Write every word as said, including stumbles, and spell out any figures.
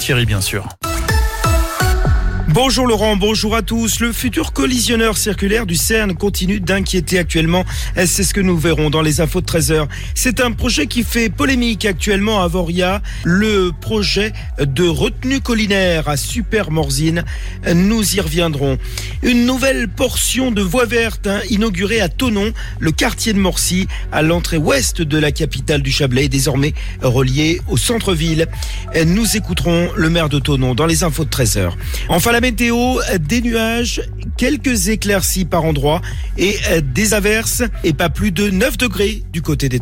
Thierry, bien sûr. Bonjour Laurent, bonjour à tous. Le futur collisionneur circulaire du CERN continue d'inquiéter actuellement. C'est ce que nous verrons dans les infos de treize heures. C'est un projet qui fait polémique actuellement à Voria, le projet de retenue collinaire à Supermorzine. Nous y reviendrons. Une nouvelle portion de voie verte hein, inaugurée à Thonon, le quartier de Morcy, à l'entrée ouest de la capitale du Chablais, désormais reliée au centre-ville. Nous écouterons le maire de Thonon dans les infos de treize heures. Enfin, la météo, des nuages, quelques éclaircies par endroits et des averses et pas plus de neuf degrés du côté des